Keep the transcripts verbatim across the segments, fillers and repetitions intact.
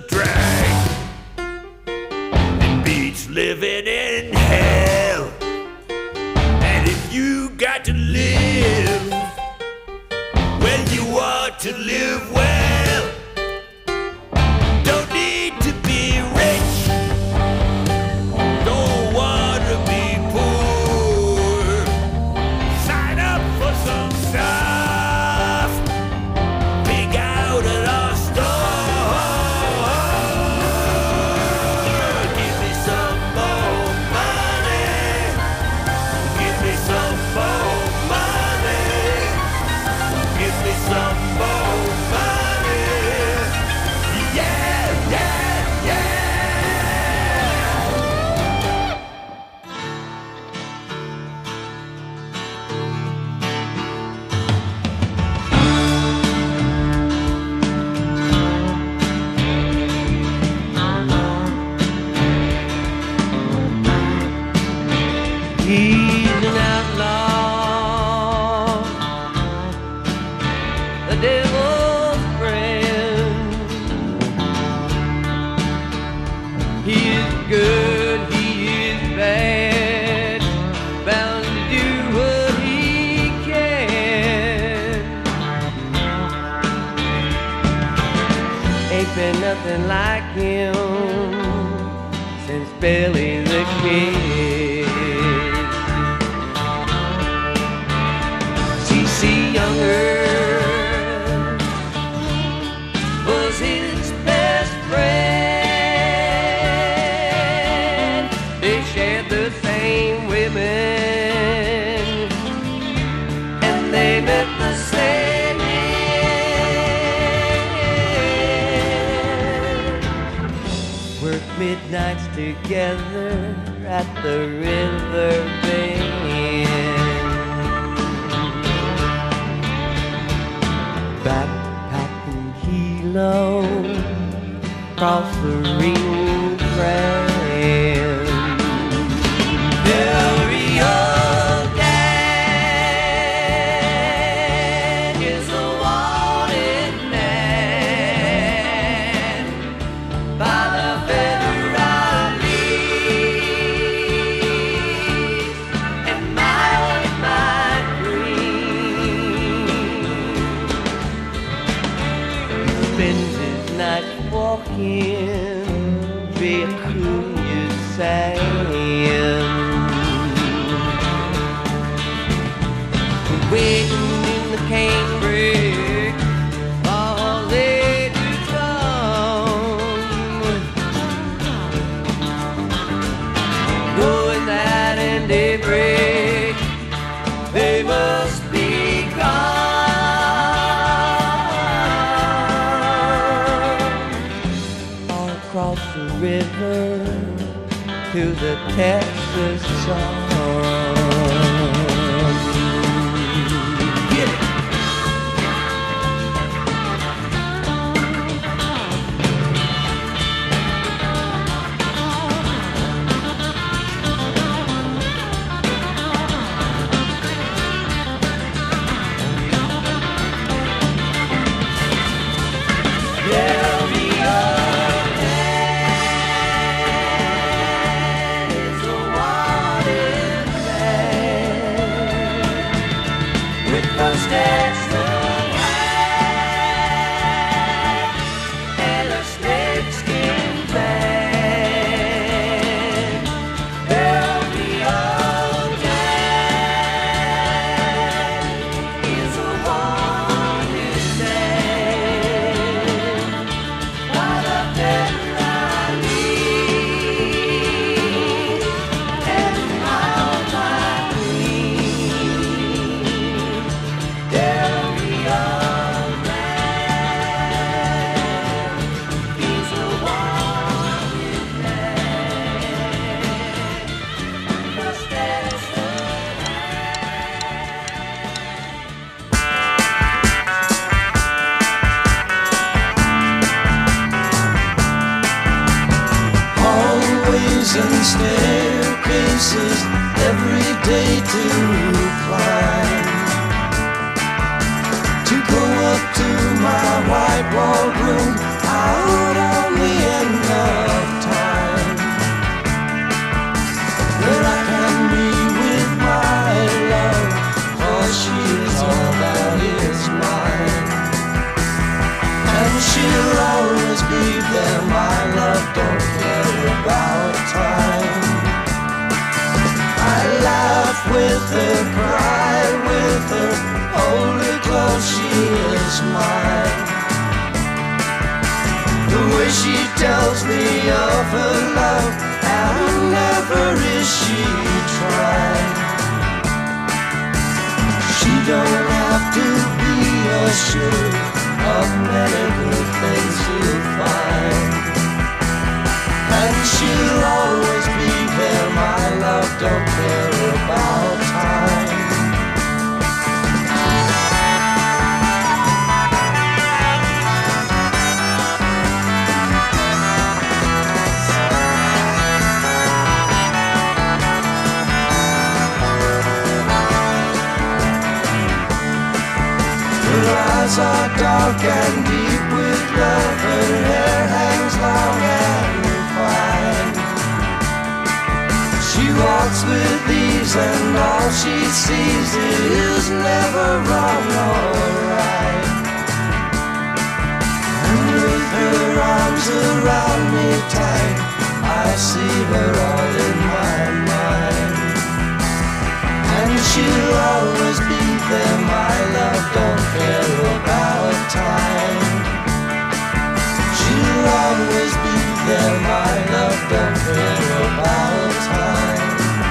drag. It beats living in hell. And if you got to live, well, you ought to live well. Don't need to be rich, don't want to be poor. Sign up for some stuff, pick out at our store. Give me some more money, give me some more money, give me some more money. Yeah, yeah, yeah. He's an outlaw, the devil's friend. He is good, he is bad, bound to do what he can. Ain't been nothing like him since Billy the Kid. C C Younger was his best friend. They shared the same women, and they met the same end. Worked midnights together at the river bend. Backpacking kilo across the Rio Grande. Del Rio Grande is a wanted man by the federales and miles my dream. Spends his nights walking Vicuña sand, waiting in the canebrake all day to come, knowing that in daybreak they must be gone. All across the river to the Texas sun. Get it. Del Rio Grande is a wanted man with first excellent hat and a snakeskin bag. Del Rio Grande is a wanted man by the federales and miles my dream. Del Rio don't have to be assured of many good things you'll find. And she'll always be there, my love, don't care about time. Her eyes are dark and deep with love, her hair hangs long and fine. She walks with ease and all she sees is never wrong or right. And with her arms around me tight, I see her all in my mind. And she'll always be there, my love, don't care about time. She'll always be there, my love, don't care about time.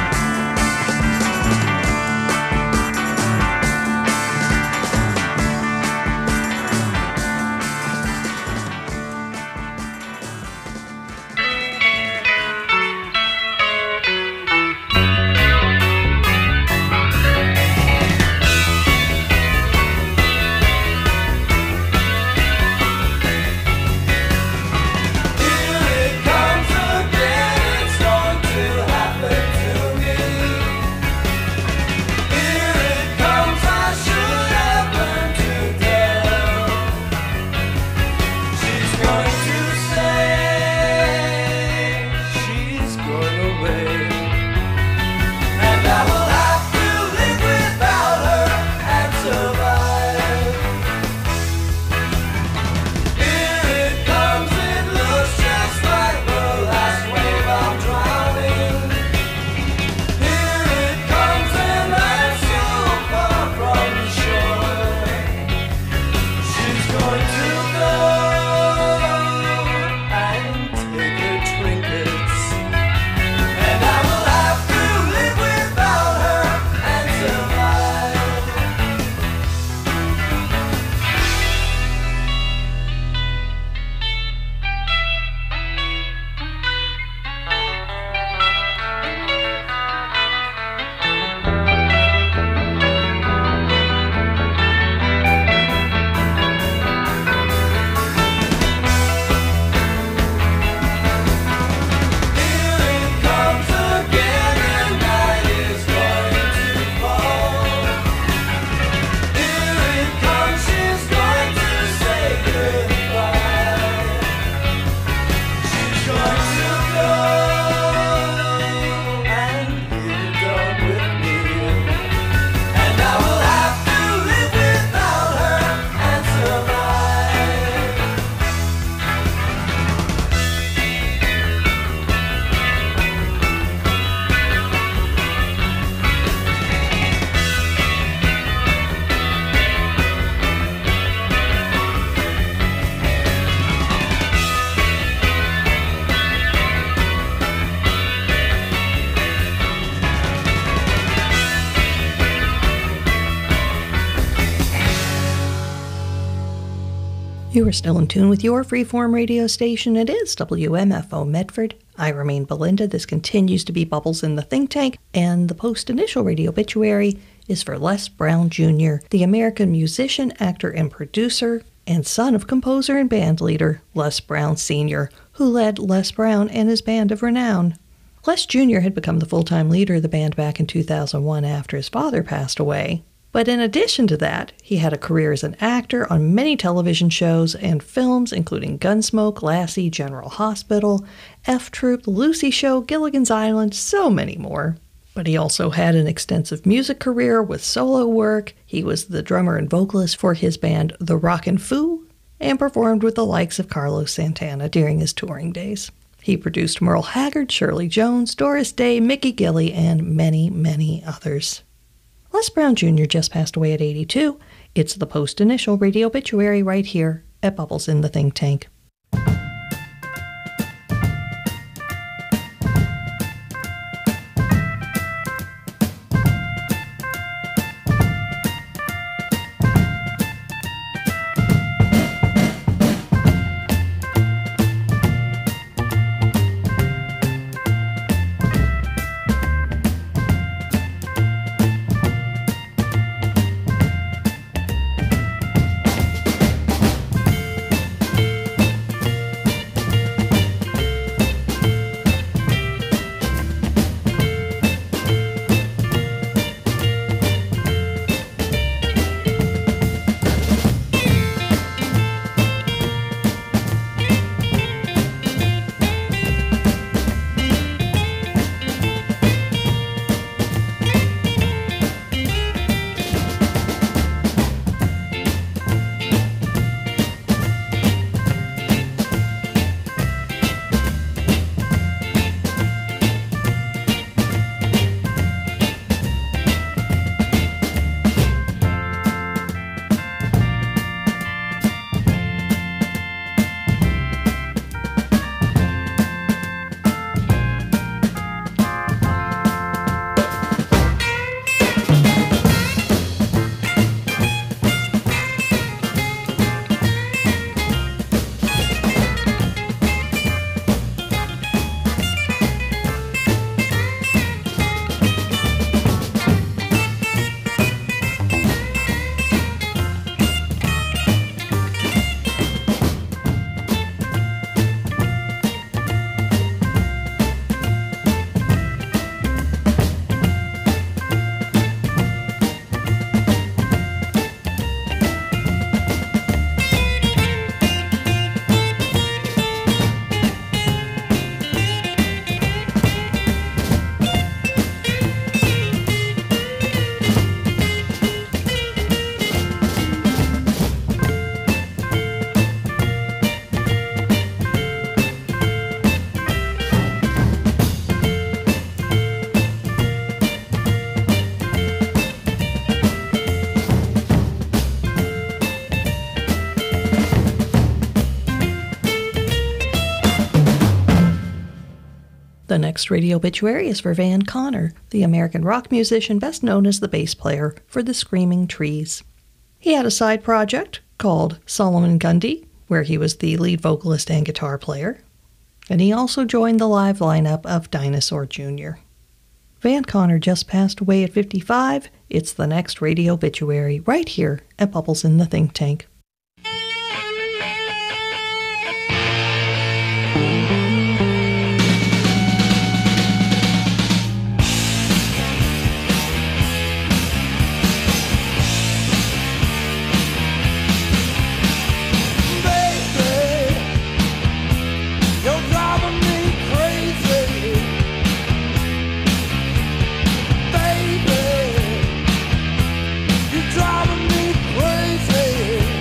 You are still in tune with your freeform radio station. It is W M F O Medford. I remain Belinda. This continues to be Bubbles in the Think Tank, and the post-initial radio obituary is for Les Brown Junior, the American musician, actor, and producer, and son of composer and band leader Les Brown Senior, who led Les Brown and his band of renown. Les Junior had become the full-time leader of the band back in two thousand one after his father passed away. But in addition to that, he had a career as an actor on many television shows and films, including Gunsmoke, Lassie, General Hospital, F Troop, The Lucy Show, Gilligan's Island, so many more. But he also had an extensive music career with solo work. He was the drummer and vocalist for his band The Rockin' Foo, and performed with the likes of Carlos Santana during his touring days. He produced Merle Haggard, Shirley Jones, Doris Day, Mickey Gilley, and many, many others. Les Brown Junior just passed away at eighty-two. It's the post-initial radio obituary right here at Bubbles in the Think Tank. next radio obituary is for Van Conner, the American rock musician best known as the bass player for the Screaming Trees. He had a side project called Solomon Grundy, where he was the lead vocalist and guitar player, and he also joined the live lineup of Dinosaur Junior Van Conner just passed away at fifty-five. It's the next radio obituary right here at Bubbles in the Think Tank. Driving me crazy.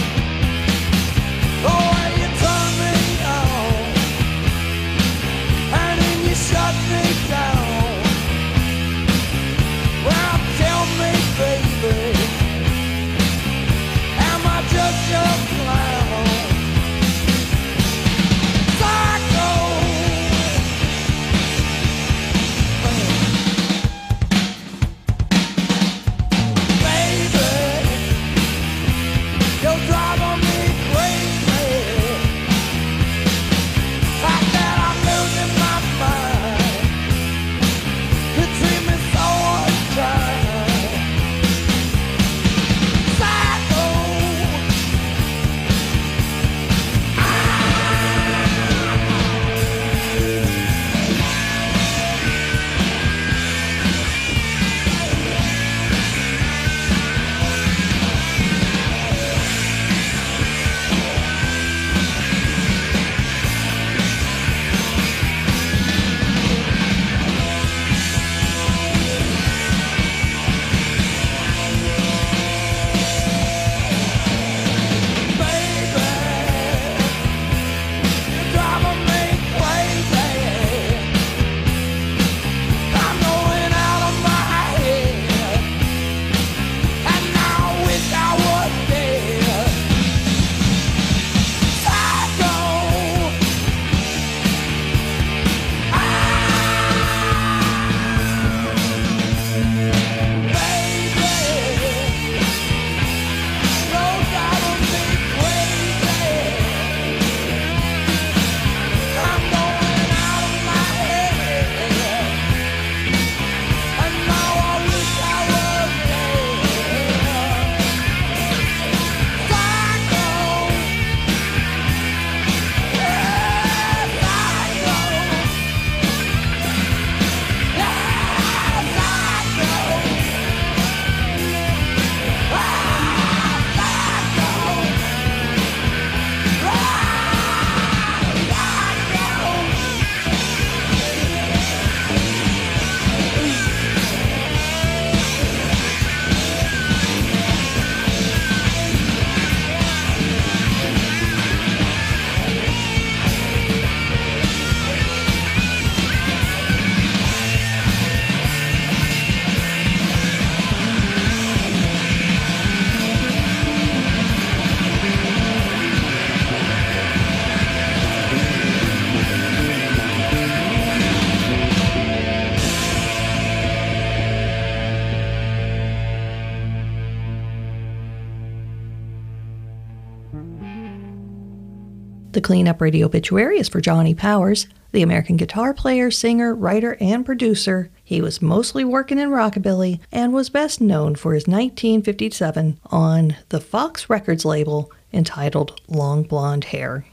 The cleanup radio obituary is for Johnny Powers, the American guitar player, singer, writer, and producer. He was mostly working in rockabilly and was best known for his nineteen fifty-seven on the Fox Records label entitled Long Blonde Hair.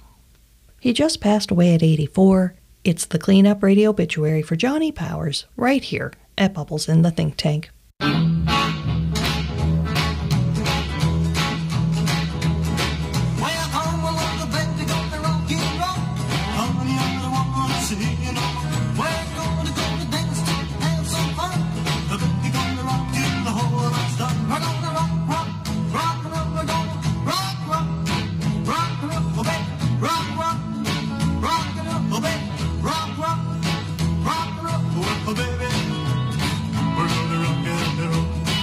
He just passed away at eighty-four. It's the cleanup radio obituary for Johnny Powers right here at Bubbles in the Think Tank. Oh baby, we're gonna rock and roll.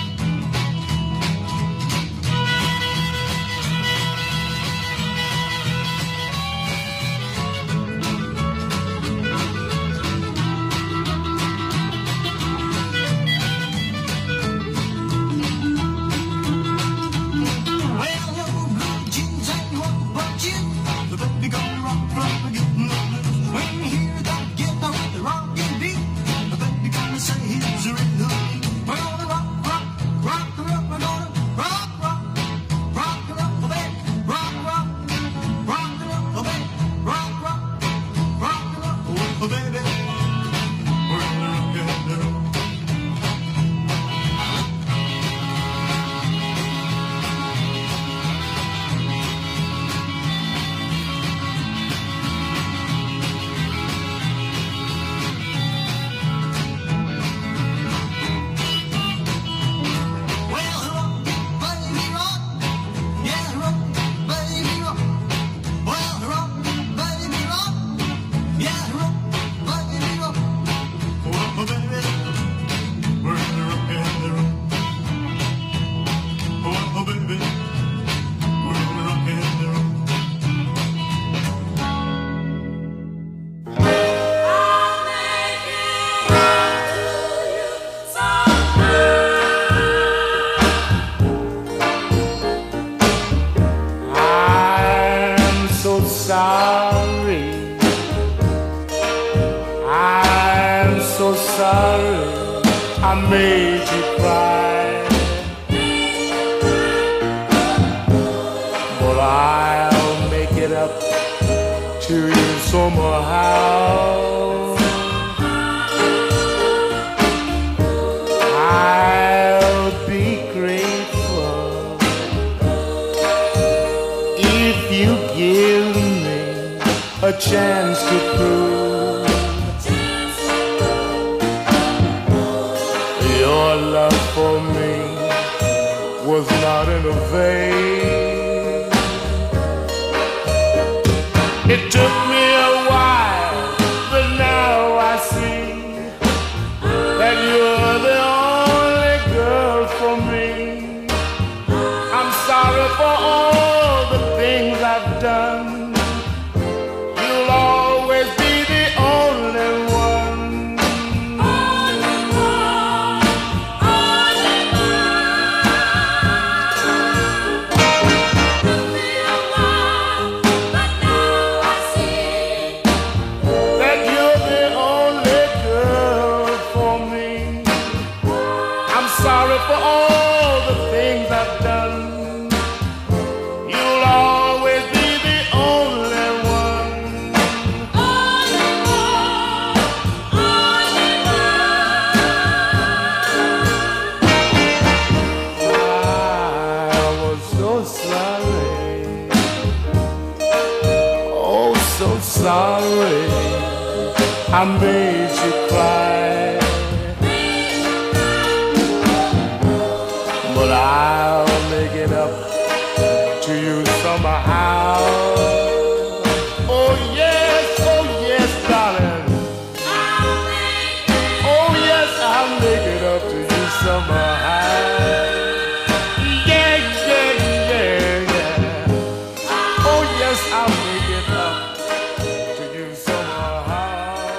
sorry I made you cry, but I'll make it up to you somehow. I'll be grateful if you give me a chance to prove your love for me was not in a vain. It took me a while, but now I see that you're the only girl for me. I'm sorry for all the things I've done. You'll always be the only one. Only one, only one. Took me a while, but now I see that you're the only girl for me. I'm sorry for all the things I've done. You'll always be the only one. Only one, only one. I was so sorry, oh so sorry I made you cry, but I'll make it up to you somehow. Oh yes, oh yes, darling. Oh yes, I'll make it up to you somehow. Yeah, yeah, yeah, yeah. Oh yes, I'll make it up to you somehow.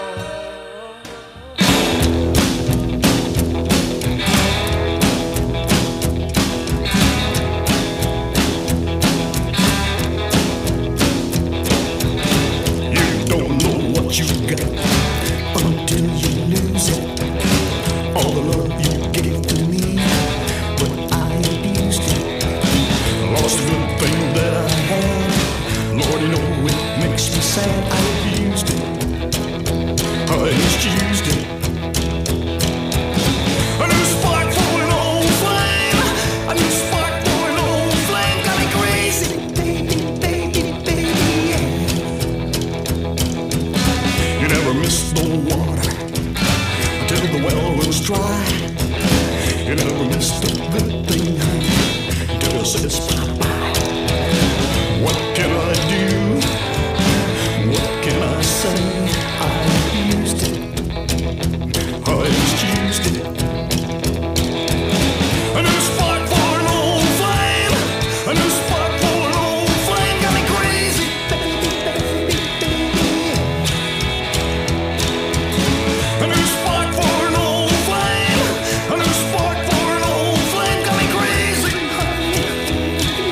You don't know what you got until you lose it. All the love you gave to me, but I abused it. Lost everything that I had. Lord, you know it makes me sad. I abused it. I misused it. A new spark for an old flame. A new spark for an old flame. Got me crazy, baby, baby, baby, yeah. You never missed the water till the well was dry. You never missed a good thing till it says bye-bye. What can I do? What can I say? I abused it. I misused it. A new spark for an old flame. A new spark for an old flame. Got me crazy, baby, baby, baby, yeah. A new spark for an old flame. A new spark for an old flame. Got me crazy.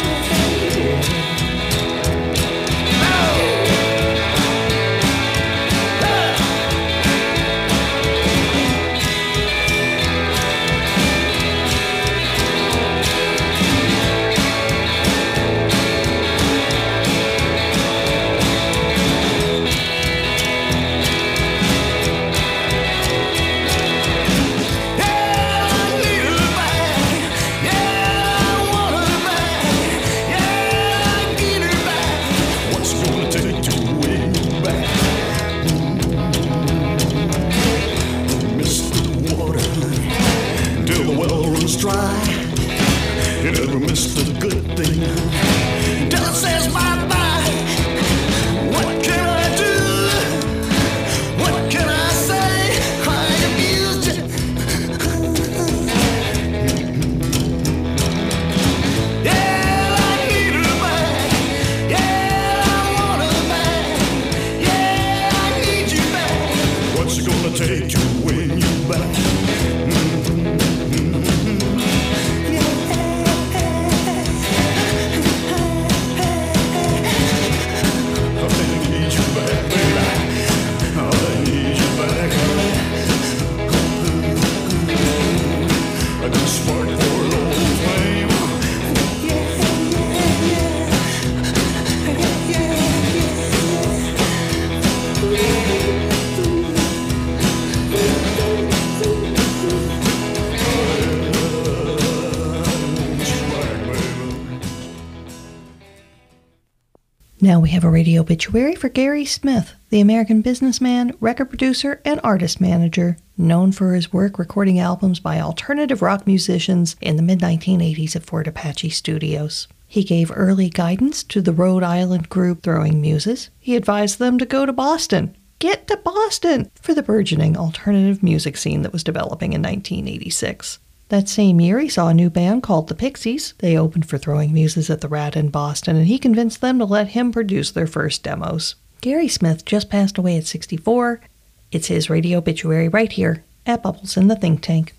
Now we have a radio obituary for Gary Smith, the American businessman, record producer, and artist manager, known for his work recording albums by alternative rock musicians in the mid nineteen eighties at Fort Apache Studios. He gave early guidance to the Rhode Island group Throwing Muses. He advised them to go to Boston. Get to Boston! For the burgeoning alternative music scene that was developing in nineteen eighty-six. That same year, he saw a new band called the Pixies. They opened for Throwing Muses at the Rat in Boston, and he convinced them to let him produce their first demos. Gary Smith just passed away at sixty-four. It's his radio obituary right here at Bubbles in the Think Tank.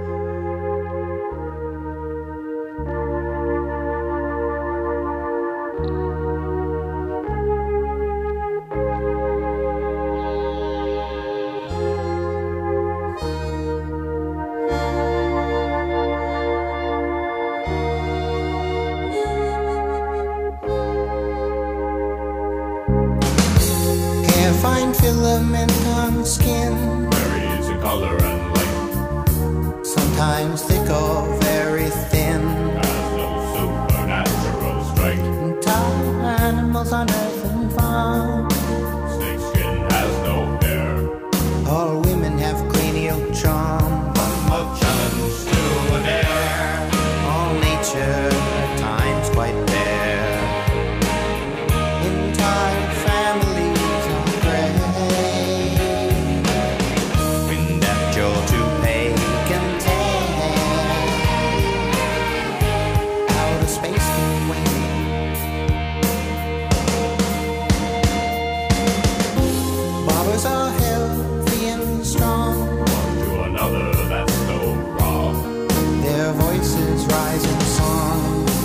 Fine filament on skin, Varies in color and length, sometimes thick or very thin. has no supernatural strength. Tall animals on earth and farm, Snakeskin has no hair. all women have cranial charm. A challenge to an air. All nature at times quite bare. Entire families are gray. Wind at your toupee can tear. Outer space can wait. Barbers are healthy and strong. One to another, that's no wrong. Their voices rise in song.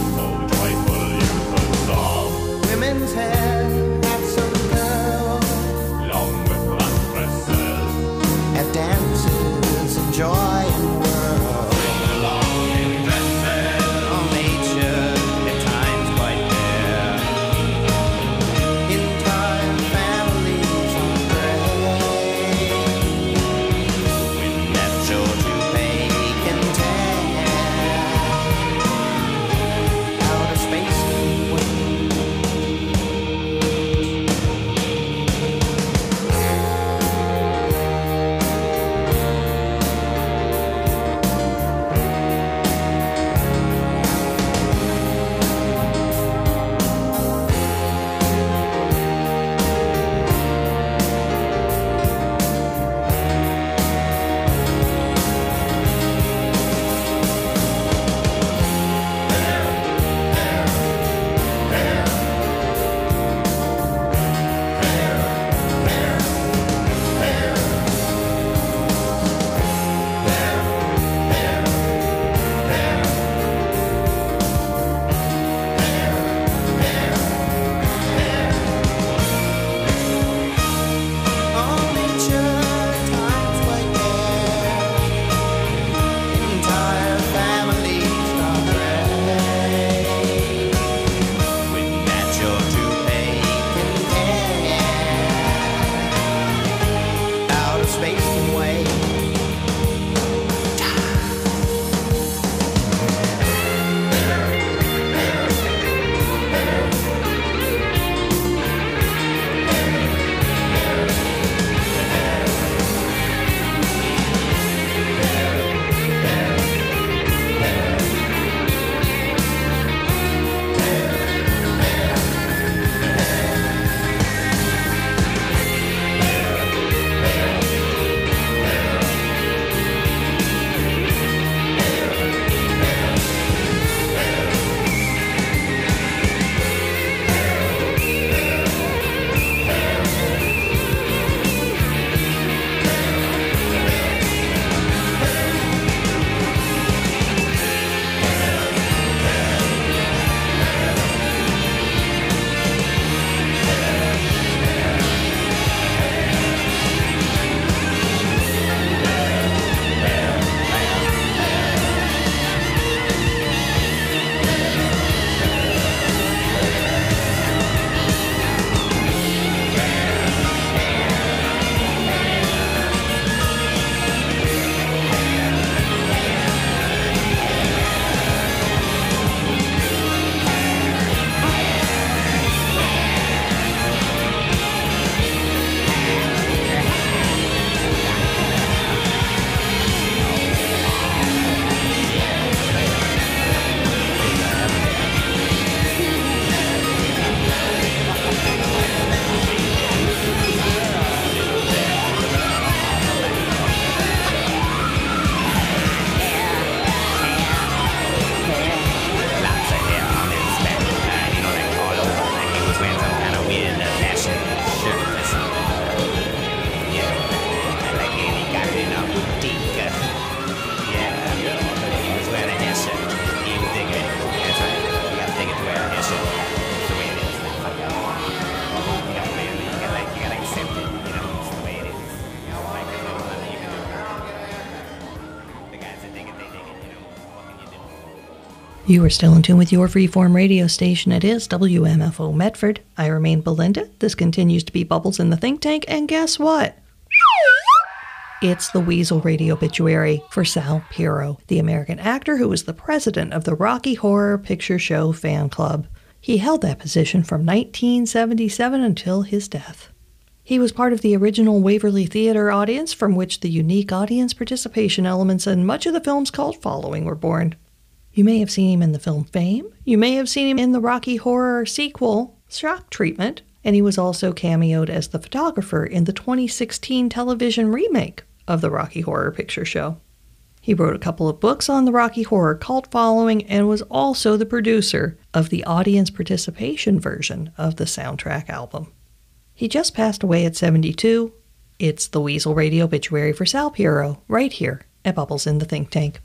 You are still in tune with your freeform radio station. It is W M F O Medford. I remain Belinda. This continues to be Bubbles in the Think Tank. And guess what? It's the Weasel Radio obituary for Sal Piro, the American actor who was the president of the Rocky Horror Picture Show fan club. He held that position from nineteen seventy-seven until his death. He was part of the original Waverly Theater audience, from which the unique audience participation elements and much of the film's cult following were born. You may have seen him in the film Fame. You may have seen him in the Rocky Horror sequel, Shock Treatment, and he was also cameoed as the photographer in the twenty sixteen television remake of the Rocky Horror Picture Show. He wrote a couple of books on the Rocky Horror cult following and was also the producer of the audience participation version of the soundtrack album. He just passed away at seventy-two. It's the Weasel Radio obituary for Sal Piro, right here at Bubbles in the Think Tank.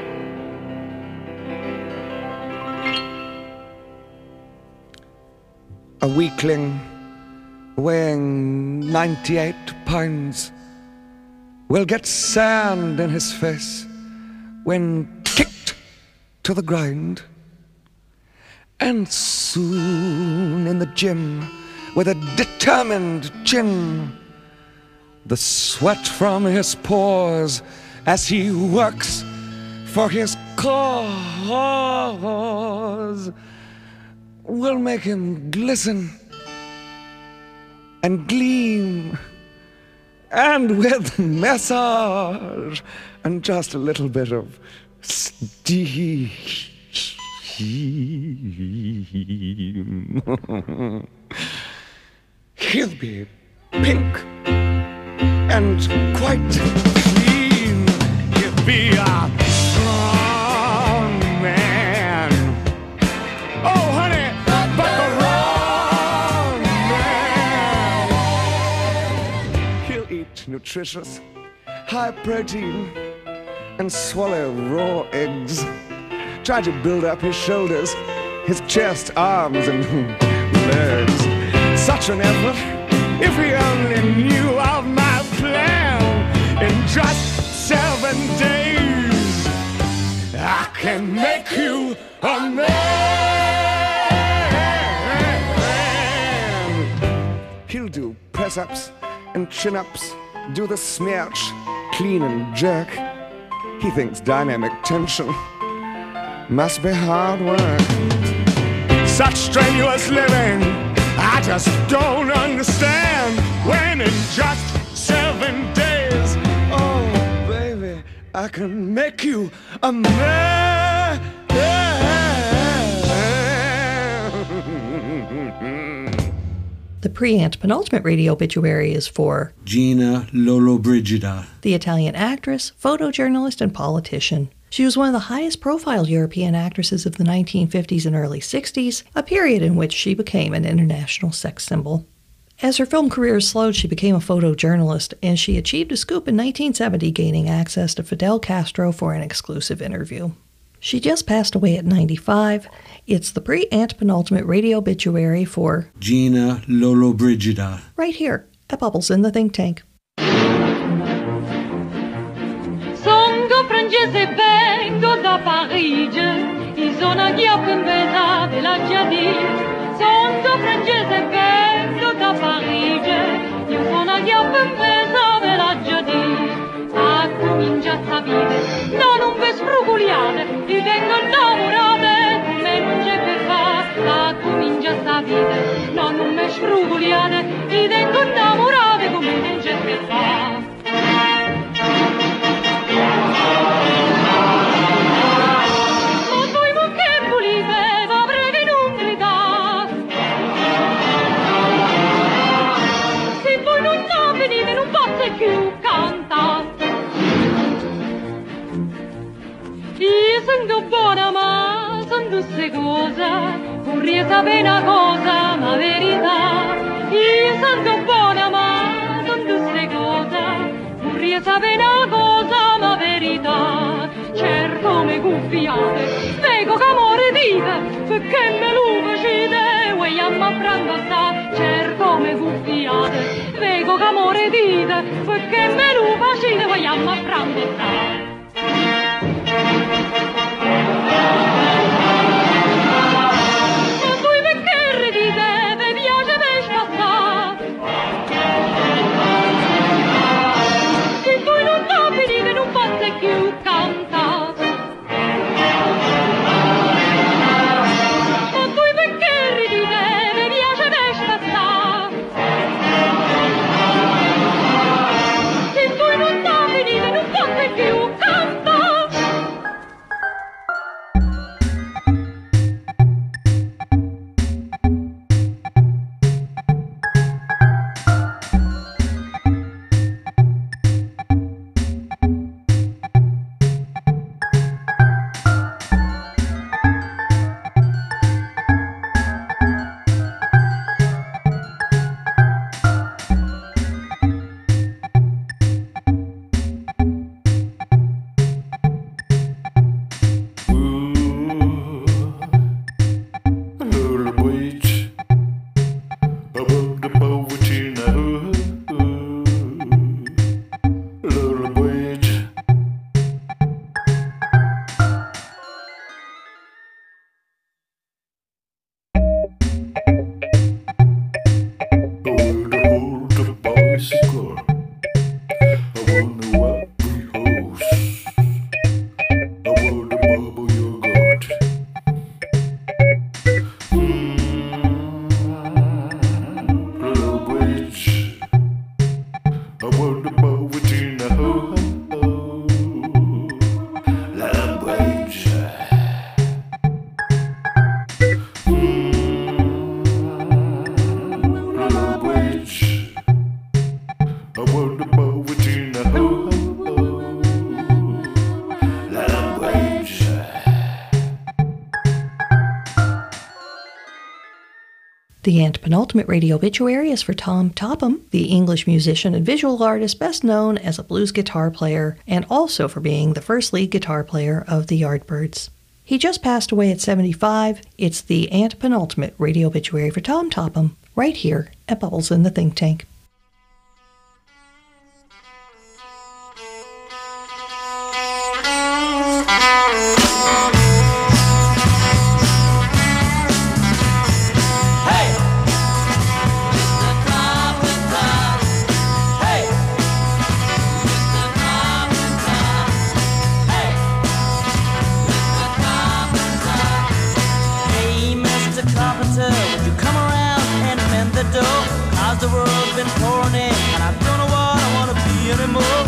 A weakling weighing ninety-eight pounds will get sand in his face when kicked to the ground. And soon in the gym, with a determined chin, the sweat from his pores as he works for his cause will make him glisten and gleam, and with massage and just a little bit of steam, he'll be pink and quite clean. He'll be a strong man. Oh, honey, but the wrong man. He'll eat nutritious, high protein, and swallow raw eggs. Try to build up his shoulders, his chest, arms, and legs. Such an effort, if he only knew of my plan. In just seven days, I can make you a man. He'll do press-ups and chin-ups, do the smirch, clean and jerk. He thinks dynamic tension must be hard work. Such strenuous living, I just don't understand. When in just seven days, oh baby, I can make you a man. The pre-antepenultimate radio obituary is for Gina Lollobrigida, the Italian actress, photojournalist, and politician. She was one of the highest-profile European actresses of the nineteen fifties and early sixties, a period in which she became an international sex symbol. As her film career slowed, she became a photojournalist, and she achieved a scoop in nineteen seventy, gaining access to Fidel Castro for an exclusive interview. She just passed away at ninety-five. It's the pre-antepenultimate radio obituary for Gina Lollobrigida, right here at Bubbles in the Think Tank. Songo francese vengo da Parigi, in zona Ghiacambesa della Giadì. Songo francese vengo da Parigi, in zona Ghiacambesa della Giadì. A cominciata a vivere, no non ve sfruguliate, vi vengo innamorate, come non c'è per fare. A cominciata a vivere, no non me sfruguliate, vi vengo innamorate, come non c'è per fare. Più canta. Io sono buona ma sono tutte cose, vorrei sapere una cosa, ma verità. Io sono buona ma sono tutte cose, vorrei sapere una cosa, ma verità. Cerco me guffiate, spiego che amore dite, perché me lo facete, vogliamo apprendere sta. Cerco me guffiate, spiego che amore dite, perché me lo facete, vogliamo apprendere sta. The antepenultimate radio obituary is for Tom Topham, the English musician and visual artist best known as a blues guitar player and also for being the first lead guitar player of the Yardbirds. He just passed away at seventy-five. It's the antepenultimate radio obituary for Tom Topham right here at Bubbles in the Think Tank. The world's been pouring in, and I don't know what I want to be anymore.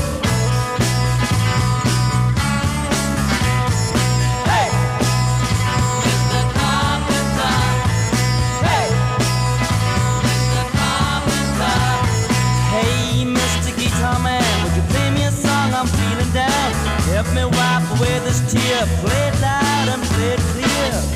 Hey, Mister Carpenter. Hey, Mister Carpenter. Hey, Mister Guitar Man, would you play me a song? I'm feeling down. Help me wipe away this tear. Play it loud and play it clear.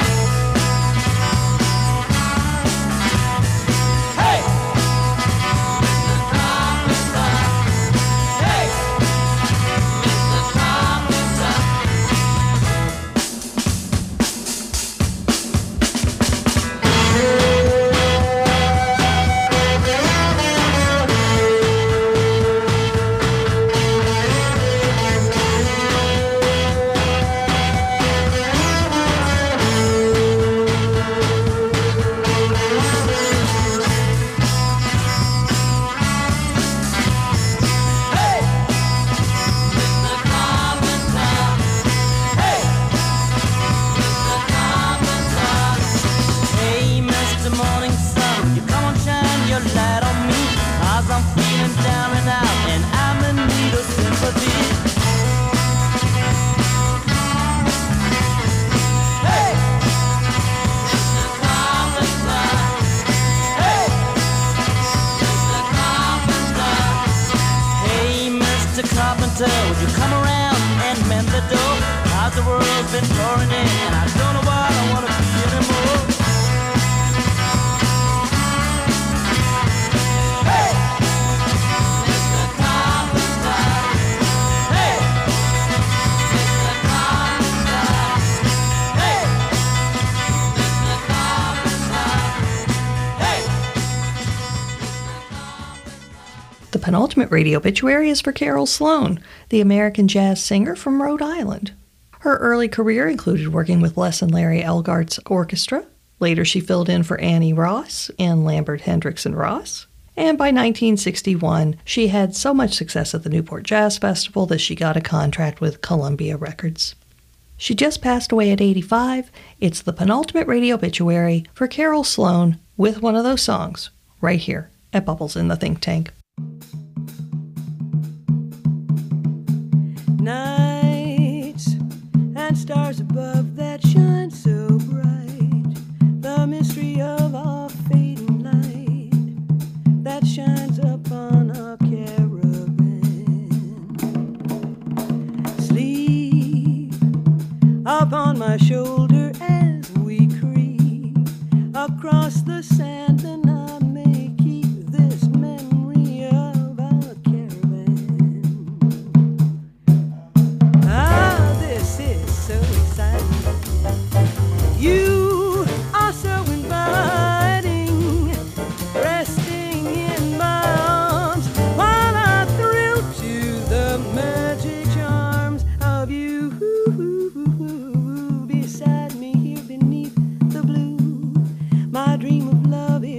Would you come around and mend the door? How's the world been pouring in, and I don't know what I want to be anymore. Hey, Mister Carpenter. Hey, Mister Carpenter. Hey, Mister Carpenter. Hey, Mister Carpenter. The penultimate radio obituary is for Carol Sloan, the American jazz singer from Rhode Island. Her early career included working with Les and Larry Elgart's orchestra. Later she filled in for Annie Ross in Lambert, Hendricks and Ross. And by nineteen sixty-one, she had so much success at the Newport Jazz Festival that she got a contract with Columbia Records. She just passed away at eighty-five. It's the penultimate radio obituary for Carol Sloan with one of those songs right here at Bubbles in the Think Tank. Nights and stars above that shine so bright, the mystery of our fading light that shines upon our caravan. Sleep upon my shoulder as we creep across the sand, and I may keep this memory of our caravan. Ah, this is so exciting. You are so inviting, resting in my arms while I thrill to the magic charms of you beside me here beneath the blue. My dream of love is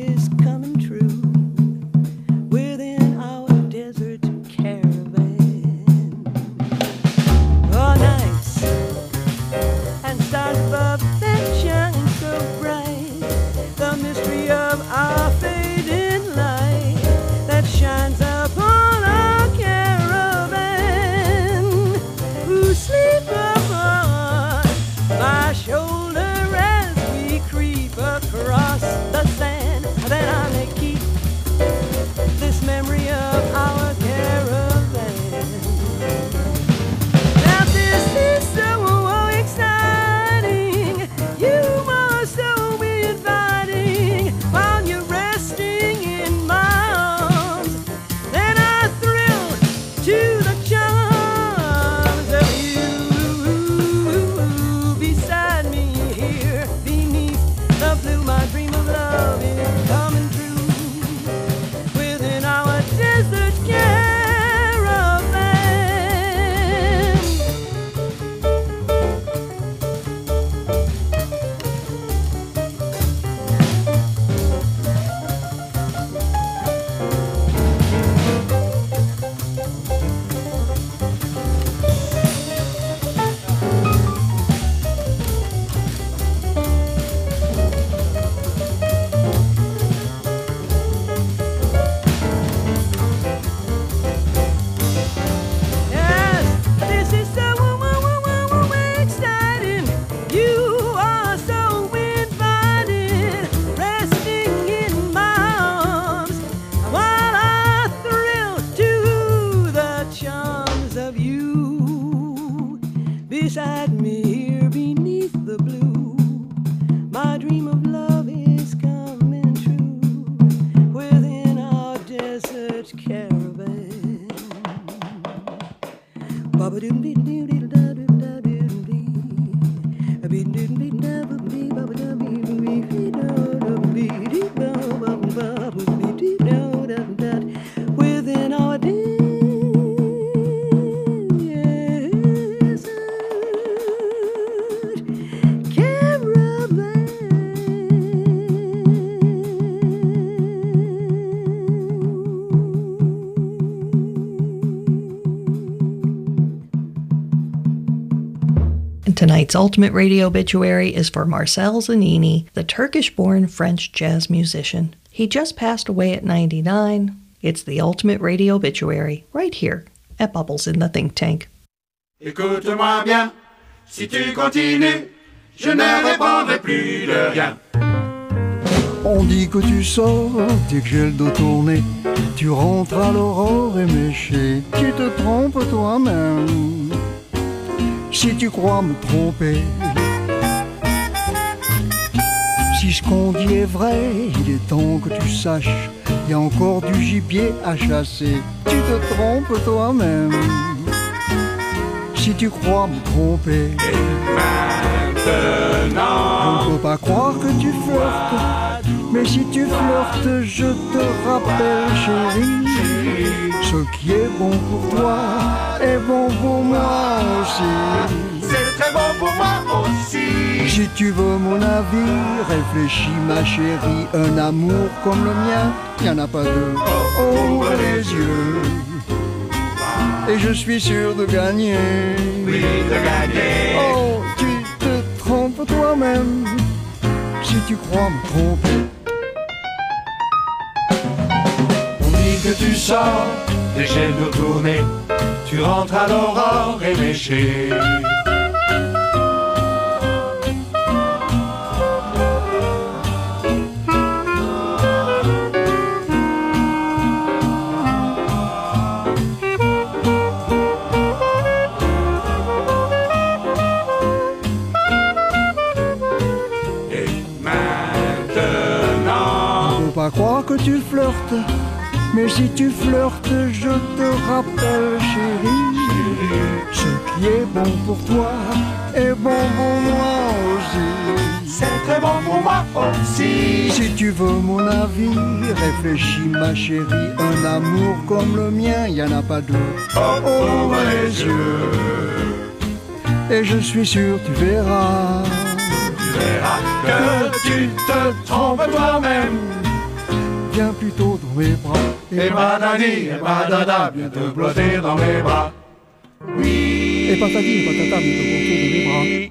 dream of love is coming true within our desert caravan. Baba doom dee doo dee da doo da doo dee. A bee doo dee da ba bee baba da bee bee bee da da bee dee ba ba ba bee dee da da da. Within our desert Tonight's ultimate radio obituary is for Marcel Zanini, the Turkish-born French jazz musician. He just passed away at ninety-nine. It's the ultimate radio obituary, right here at Bubbles in the Think Tank. Écoute-moi bien, si tu continues, je ne répondrai plus de rien. On dit que tu sors dès que j'ai le dos tourné. Tu rentres à l'aurore éméchée. Tu te trompes toi-même si tu crois me tromper. Si ce qu'on dit est vrai, il est temps que tu saches, il y a encore du gibier à chasser. Tu te trompes toi-même si tu crois me tromper. Et maintenant, je ne peux pas croire que tu flirtes, mais si tu flirtes, je te rappelle, chérie, ce qui est bon pour toi est bon pour moi aussi. C'est très bon pour moi aussi. Si tu veux mon avis, réfléchis ma chérie, un amour comme le mien, il n'y en a pas deux. Oh, ouvre les yeux, et je suis sûr de gagner. Oui, de gagner. Oh, tu te trompes toi-même si tu crois me tromper. On dit que tu sors des chaînes de tournée, tu rentres à l'aurore éméchée. Pas croire que tu flirtes, mais si tu flirtes, je te rappelle, chérie, ce qui est bon pour toi est bon pour moi aussi. C'est très bon pour moi aussi. Si tu veux mon avis, réfléchis ma chérie, un amour comme le mien, y en a pas deux. Oh, ouvre les yeux, et je suis sûr tu verras, tu verras que tu te trompes toi-même. Viens plutôt dans mes bras. Et badadi, et badada, viens te blotter dans mes bras. Oui. Et patati, et patata, viens te blotter dans mes bras.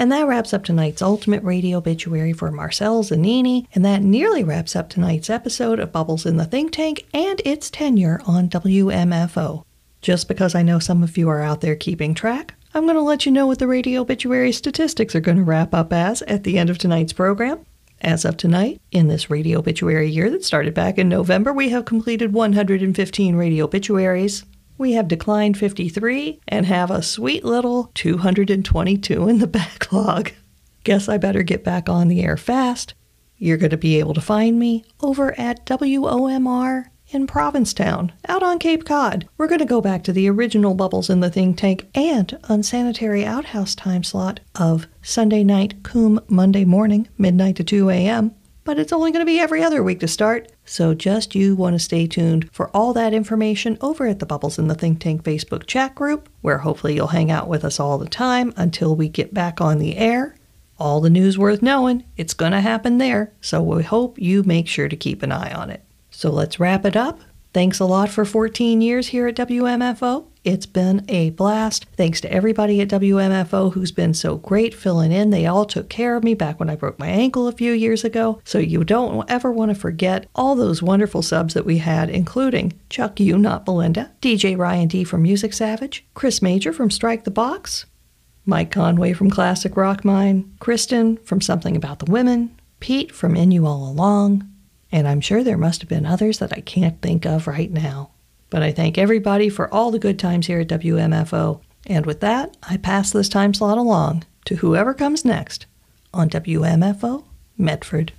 And that wraps up tonight's Ultimate Radio Obituary for Marcel Zanini, and that nearly wraps up tonight's episode of Bubbles in the Think Tank and its tenure on W M F O. Just because I know some of you are out there keeping track, I'm going to let you know what the radio obituary statistics are going to wrap up as at the end of tonight's program. As of tonight, in this radio obituary year that started back in November, we have completed one hundred fifteen radio obituaries. We have declined fifty-three and have a sweet little two hundred twenty-two in the backlog. Guess I better get back on the air fast. You're going to be able to find me over at W O M R in Provincetown, out on Cape Cod. We're going to go back to the original Bubbles in the Think Tank and Unsanitary Outhouse time slot of Sunday night, cum Monday morning, midnight to two a.m., but it's only going to be every other week to start, so just you want to stay tuned for all that information over at the Bubbles in the Think Tank Facebook chat group, where hopefully you'll hang out with us all the time until we get back on the air. All the news worth knowing, it's going to happen there, so we hope you make sure to keep an eye on it. So let's wrap it up. Thanks a lot for fourteen years here at W M F O. It's been a blast. Thanks to everybody at W M F O who's been so great filling in. They all took care of me back when I broke my ankle a few years ago. So you don't ever want to forget all those wonderful subs that we had, including Chuck U, Not Belinda, D J Ryan D from Music Savage, Chris Major from Strike the Box, Mike Conway from Classic Rock Mine, Kristen from Something About the Women, Pete from In You All Along, and I'm sure there must have been others that I can't think of right now. But I thank everybody for all the good times here at W M F O. And with that, I pass this time slot along to whoever comes next on W M F O Medford.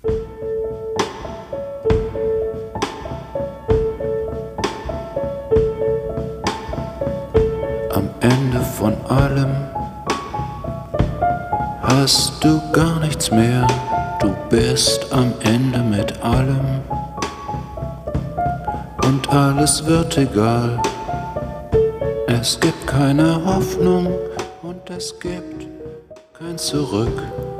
Am Ende von allem hast du gar nichts mehr. Du bist am Ende mit allem und alles wird egal. Es gibt keine Hoffnung und es gibt kein Zurück.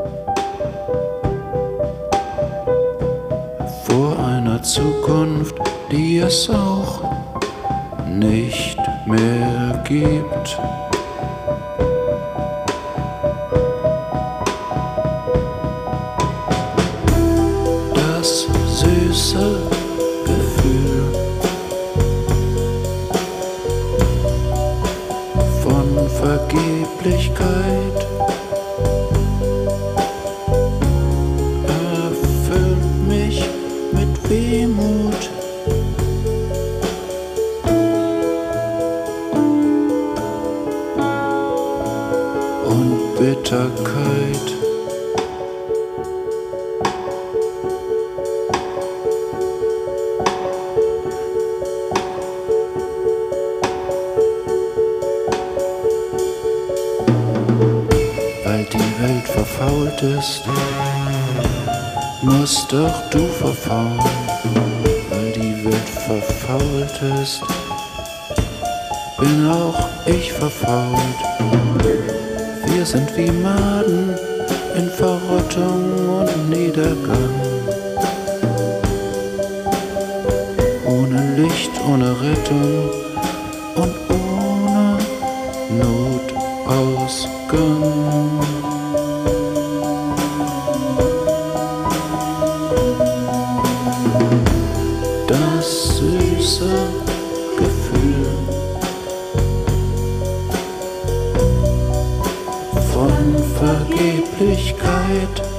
Vor einer Zukunft, die es auch nicht mehr gibt. Das süße Gefühl von Vergeblichkeit erfüllt mich mit Wehmut. Und Bitterkeit. Weil die Welt verfault ist, musst doch du verfaulen. Weil die Welt verfault ist, bin auch ich verfault. Wir sind wie Maden in Verrottung und Niedergang. Ohne Licht, ohne Rettung und ohne Notausgang. Das süße Gefühl von Vergeblichkeit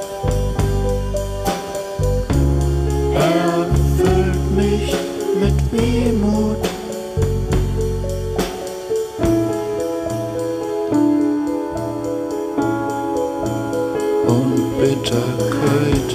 erfüllt mich mit Wehmut. Und Bitterkeit.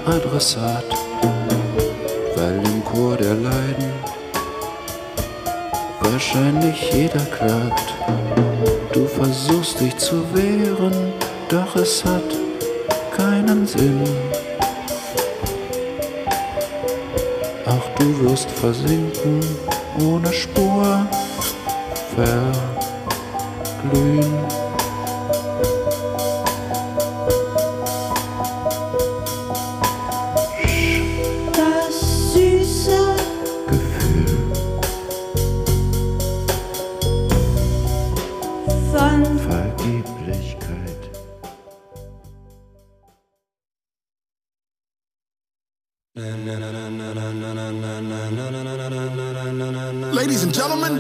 Adressat, weil im Chor der Leiden wahrscheinlich jeder klagt. Du versuchst dich zu wehren, doch es hat keinen Sinn. Auch du wirst versinken, ohne Spur verglühen. Das süße Gefühl von Vergeblichkeit. Ladies and gentlemen,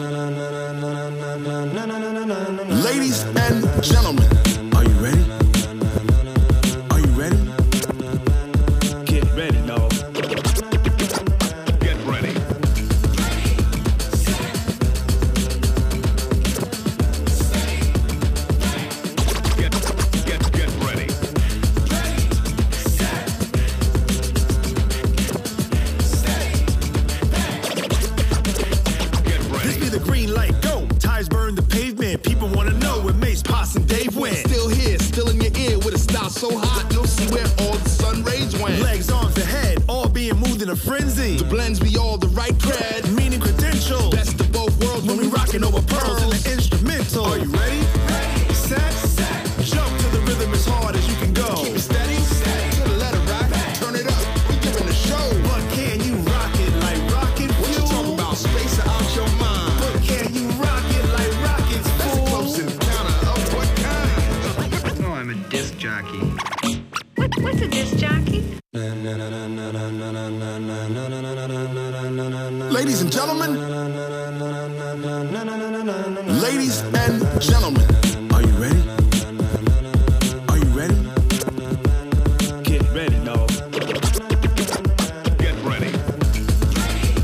ladies and gentlemen, are you ready? Are you ready? Get ready, no. Get ready. Get, get, get ready. This be the green light, go. Tires burn the pavement. People wanna know where Mace, Posse, and Dave went. Still here, still in your ear with a style so hot, you'll see where all the sun rays went. Legs, arms, and head, all being moved in a frenzy. The blends be all the right cred, meaning credentials. Best of both worlds when we rockin' over pearls in the instrumental. Are you ready? Ready. Set. Set. Jump to the rhythm as hard as you can go. Keep it steady. Steady. To the letter right. Turn it up. We giving a show. But can you rock it like rocket fuel? What you talking about? Space out your mind. But can you rock it like rockets? That's a close encounter of what kind? Oh, I'm a disc jockey. What, what's a disc jockey? Ladies and gentlemen, ladies and gentlemen.